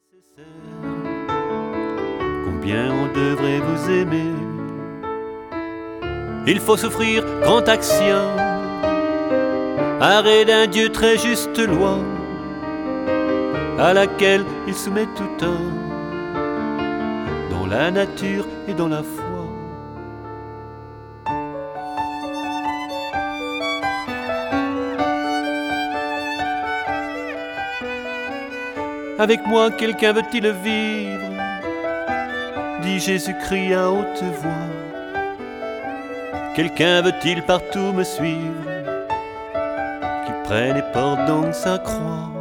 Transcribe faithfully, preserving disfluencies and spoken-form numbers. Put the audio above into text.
Combien on devrait vous aimer. Il faut souffrir grand action, arrêt d'un Dieu très juste loi, à laquelle il soumet tout un, dans la nature et dans la foi. Avec moi, quelqu'un veut-il vivre? Dit Jésus-Christ à haute voix. Quelqu'un veut-il partout me suivre? Qu'il prenne et porte donc sa croix.